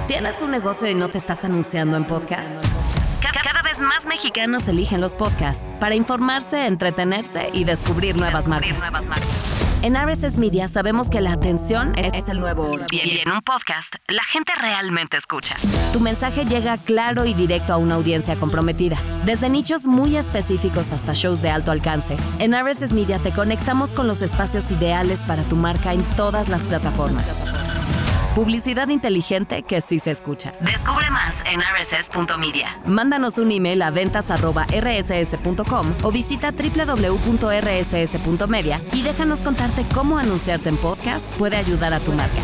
¿Tienes un negocio y no te estás anunciando en podcast? Cada vez más mexicanos eligen los podcasts para informarse, entretenerse y descubrir nuevas marcas. En RSS Media sabemos que la atención es el nuevo oro. Y en un podcast, la gente realmente escucha. Tu mensaje llega claro y directo a una audiencia comprometida. Desde nichos muy específicos hasta shows de alto alcance, en RSS Media te conectamos con los espacios ideales para tu marca en todas las plataformas. Publicidad inteligente que sí se escucha. Descubre más en rss.media. Mándanos un email a ventas@rss.com o visita www.rss.media y déjanos contarte cómo anunciarte en podcast puede ayudar a tu marca.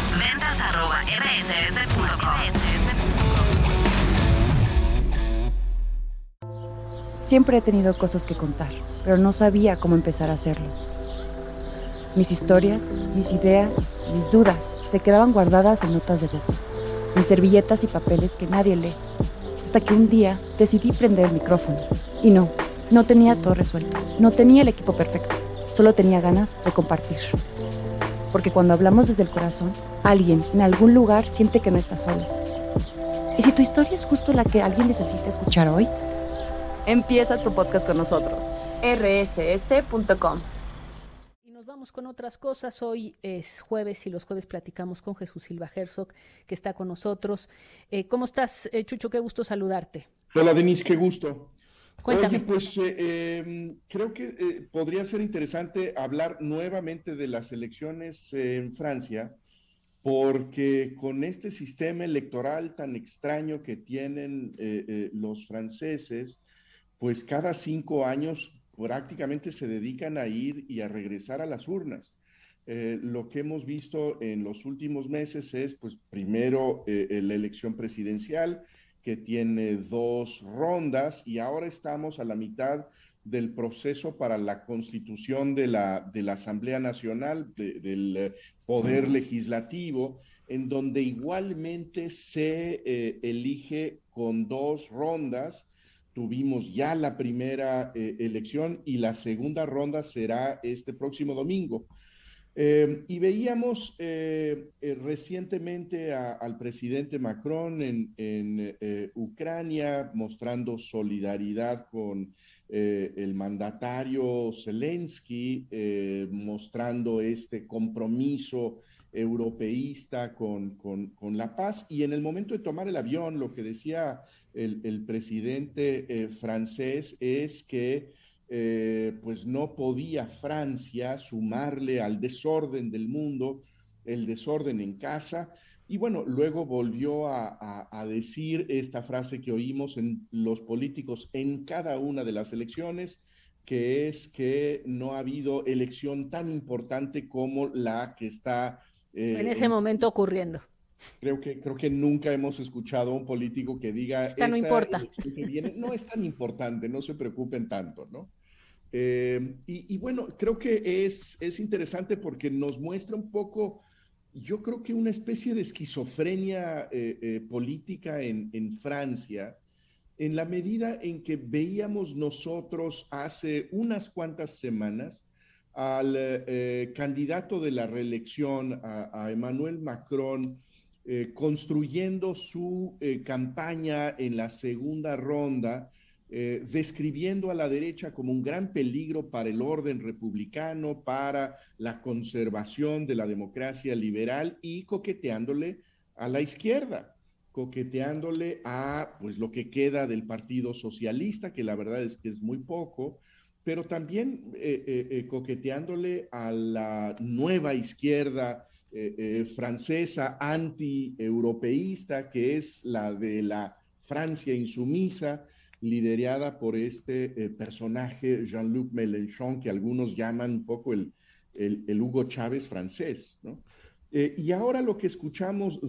ventas@rss.com. Siempre he tenido cosas que contar, pero no sabía cómo empezar a hacerlo. Mis historias, mis ideas, mis dudas se quedaban guardadas en notas de voz, en servilletas y papeles que nadie lee, hasta que un día decidí prender el micrófono. Y no tenía todo resuelto, no tenía el equipo perfecto, solo tenía ganas de compartir. Porque cuando hablamos desde el corazón, alguien en algún lugar siente que no está solo. ¿Y si tu historia es justo la que alguien necesita escuchar hoy? Empieza tu podcast con nosotros, rss.com. Vamos con otras cosas. Hoy es jueves y los jueves platicamos con Jesús Silva Herzog, que está con nosotros. ¿Cómo estás, Chucho? Qué gusto saludarte. Hola, Denise, qué gusto. Cuéntame. Oye, pues creo que podría ser interesante hablar nuevamente de las elecciones en Francia, porque con este sistema electoral tan extraño que tienen los franceses, pues cada 5 años prácticamente se dedican a ir y a regresar a las urnas. Lo que hemos visto en los últimos meses es, pues, primero la elección presidencial, que tiene 2 rondas, y ahora estamos a la mitad del proceso para la constitución de la Asamblea Nacional, del Poder Legislativo, en donde igualmente se elige con 2 rondas. Tuvimos ya la primera elección y la segunda ronda será este próximo domingo. Y veíamos recientemente al presidente Macron en Ucrania mostrando solidaridad con el mandatario Zelensky, mostrando este compromiso europeísta con la paz. Y en el momento de tomar el avión, lo que decía el presidente francés es que pues no podía Francia sumarle al desorden del mundo, el desorden en casa. Y bueno, luego volvió a decir esta frase que oímos en los políticos en cada una de las elecciones, que es que no ha habido elección tan importante como la que está en ese momento ocurriendo. Creo que nunca hemos escuchado a un político que diga, esta no importa, elección que viene no es tan importante, no se preocupen tanto, ¿no? Y bueno, creo que es interesante porque nos muestra un poco, yo creo que una especie de esquizofrenia política en Francia, en la medida en que veíamos nosotros hace unas cuantas semanas al candidato de la reelección, a Emmanuel Macron, construyendo su campaña en la segunda ronda, describiendo a la derecha como un gran peligro para el orden republicano, para la conservación de la democracia liberal, y coqueteándole a la izquierda, coqueteándole a pues lo que queda del Partido Socialista, que la verdad es que es muy poco, pero también coqueteándole a la nueva izquierda francesa anti-europeísta, que es la de la Francia insumisa, liderada por este personaje Jean-Luc Mélenchon, que algunos llaman un poco el Hugo Chávez francés, ¿no? Y ahora lo que escuchamos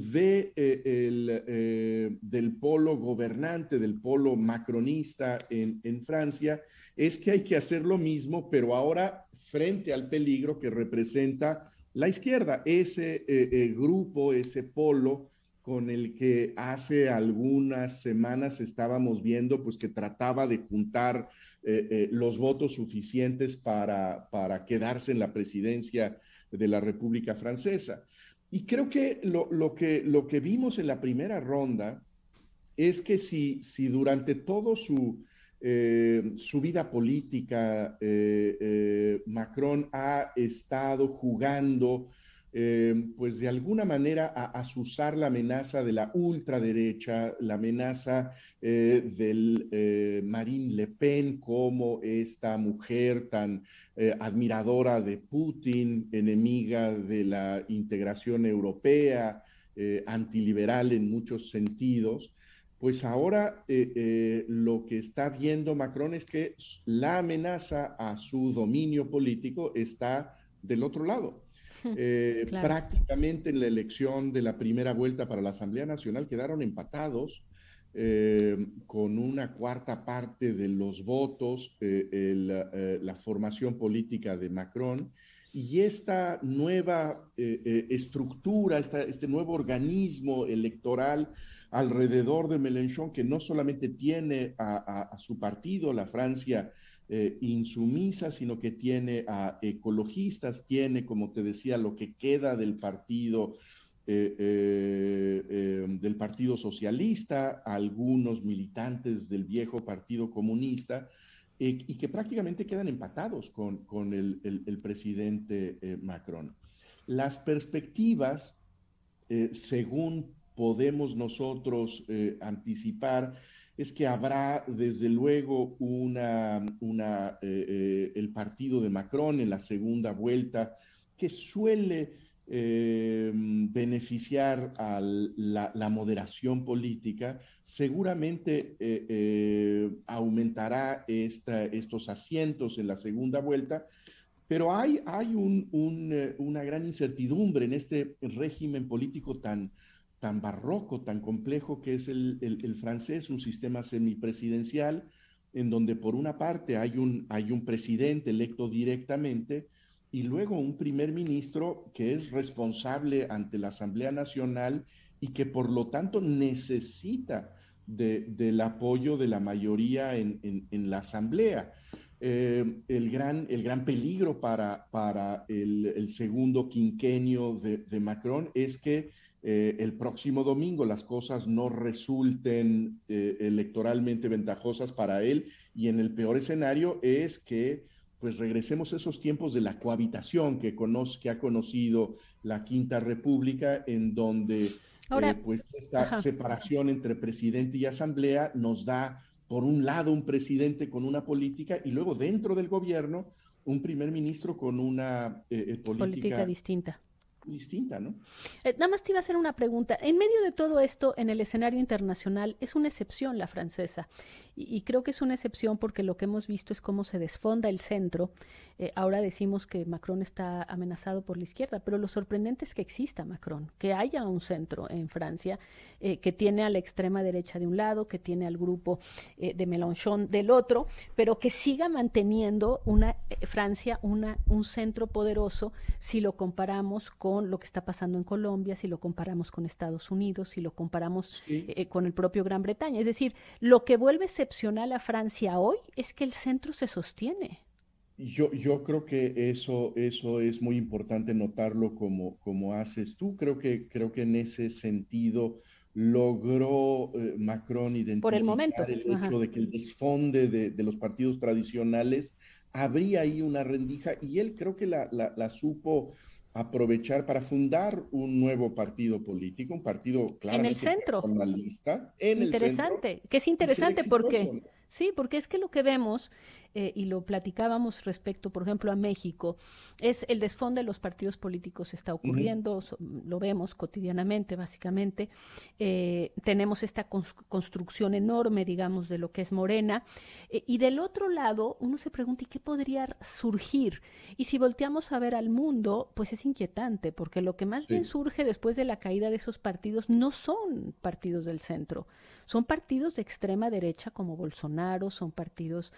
del polo gobernante, del polo macronista en Francia, es que hay que hacer lo mismo, pero ahora frente al peligro que representa la izquierda, ese grupo, ese polo con el que hace algunas semanas estábamos viendo, pues, que trataba de juntar los votos suficientes para quedarse en la presidencia de la República Francesa. Y creo que lo que vimos en la primera ronda es que si durante todo su vida política Macron ha estado jugando pues de alguna manera a azuzar la amenaza de la ultraderecha, la amenaza del Marine Le Pen como esta mujer tan admiradora de Putin, enemiga de la integración europea, antiliberal en muchos sentidos. Pues ahora lo que está viendo Macron es que la amenaza a su dominio político está del otro lado. Claro. Prácticamente en la elección de la primera vuelta para la Asamblea Nacional quedaron empatados con una cuarta parte de los votos la formación política de Macron. Y esta nueva estructura, este nuevo organismo electoral alrededor de Mélenchon, que no solamente tiene a su partido, la Francia insumisa, sino que tiene a ecologistas, tiene, como te decía, lo que queda del partido socialista, algunos militantes del viejo partido comunista, y que prácticamente quedan empatados con el presidente Macron. Las perspectivas, según podemos nosotros anticipar, es que habrá desde luego el partido de Macron en la segunda vuelta, que suele beneficiar a la moderación política, seguramente aumentará estos asientos en la segunda vuelta, pero hay una gran incertidumbre en este régimen político tan barroco, tan complejo que es el francés, un sistema semipresidencial, en donde por una parte hay un presidente electo directamente y luego un primer ministro que es responsable ante la Asamblea Nacional y que por lo tanto necesita del apoyo de la mayoría en la Asamblea. El gran peligro para el segundo quinquenio de Macron es que el próximo domingo las cosas no resulten electoralmente ventajosas para él, y en el peor escenario es que pues regresemos a esos tiempos de la cohabitación que ha conocido la Quinta República, en donde Ahora, pues esta separación entre presidente y asamblea nos da, por un lado, un presidente con una política y luego dentro del gobierno un primer ministro con una política distinta. Distinta, ¿no? Nada más te iba a hacer una pregunta. En medio de todo esto, en el escenario internacional, es una excepción la francesa. Y creo que es una excepción porque lo que hemos visto es cómo se desfonda el centro. Ahora decimos que Macron está amenazado por la izquierda, pero lo sorprendente es que exista Macron, que haya un centro en Francia, que tiene a la extrema derecha de un lado, que tiene al grupo de Mélenchon del otro, pero que siga manteniendo Francia un centro poderoso si lo comparamos con lo que está pasando en Colombia, si lo comparamos con Estados Unidos, si lo comparamos con el propio Gran Bretaña. Es decir, lo que vuelve excepcional a Francia hoy es que el centro se sostiene. Yo creo que eso es muy importante notarlo como haces tú. Creo que en ese sentido logró Macron identificar el hecho de que el desfonde de los partidos tradicionales habría ahí una rendija, y él creo que la supo aprovechar para fundar un nuevo partido político, un partido claramente en el centro, personalista, que es interesante porque sí, porque es que lo que vemos, y lo platicábamos respecto, por ejemplo, a México, es el desfonde de los partidos políticos está ocurriendo, lo vemos cotidianamente, básicamente. Tenemos esta construcción enorme, digamos, de lo que es Morena, y del otro lado uno se pregunta, ¿y qué podría surgir? Y si volteamos a ver al mundo, pues es inquietante, porque lo que más bien surge después de la caída de esos partidos no son partidos del centro, son partidos de extrema derecha como Bolsonaro, son partidos,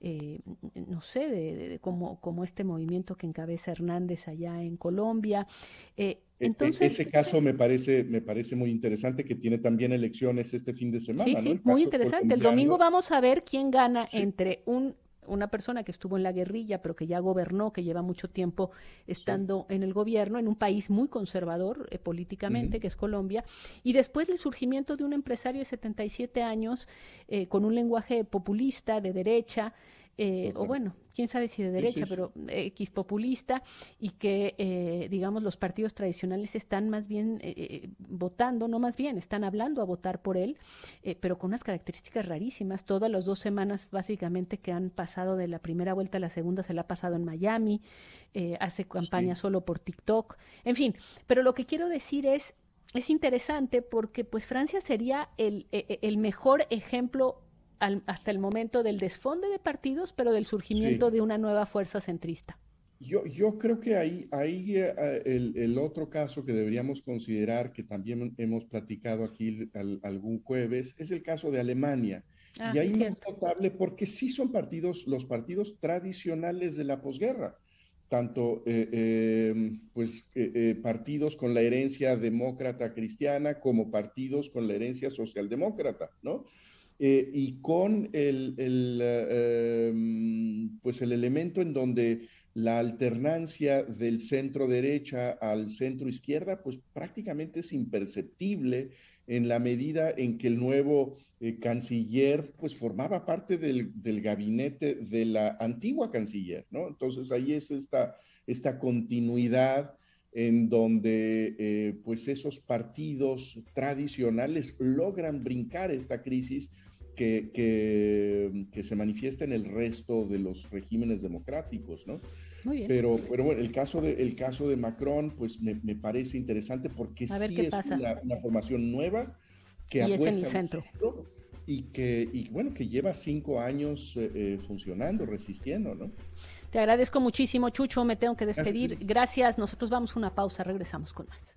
no sé, como este movimiento que encabeza Hernández allá en Colombia. Entonces, ese caso me parece muy interesante, que tiene también elecciones este fin de semana, sí, ¿no? Muy interesante. El domingo vamos a ver quién gana entre un una persona que estuvo en la guerrilla, pero que ya gobernó, que lleva mucho tiempo estando en el gobierno, en un país muy conservador políticamente, que es Colombia, y después el surgimiento de un empresario de 77 años con un lenguaje populista, de derecha, o bueno, quién sabe si de derecha, pero X populista, y que, digamos, los partidos tradicionales están más bien votando, no más bien, están hablando a votar por él, pero con unas características rarísimas. Todas las 2 semanas, básicamente, que han pasado de la primera vuelta a la segunda, se la ha pasado en Miami, hace campaña solo por TikTok, en fin, pero lo que quiero decir es interesante porque, pues, Francia sería el mejor ejemplo hasta el momento del desfonde de partidos, pero del surgimiento de una nueva fuerza centrista. Yo creo que ahí el otro caso que deberíamos considerar, que también hemos platicado aquí algún jueves, es el caso de Alemania. Y ahí es notable porque sí son los partidos tradicionales de la posguerra, tanto partidos con la herencia demócrata cristiana como partidos con la herencia socialdemócrata, ¿no? Y con el elemento en donde la alternancia del centro derecha al centro izquierda, pues prácticamente es imperceptible en la medida en que el nuevo canciller, pues formaba parte del gabinete de la antigua canciller, ¿no? Entonces ahí es esta continuidad en donde pues esos partidos tradicionales logran brincar esta crisis que se manifiesta en el resto de los regímenes democráticos, ¿no? Muy bien. Pero bueno, el caso de Macron, pues me parece interesante porque sí es una formación nueva que apuesta en el centro y que lleva 5 años funcionando, resistiendo, ¿no? Te agradezco muchísimo, Chucho, me tengo que despedir. Gracias, nosotros vamos a una pausa, regresamos con más.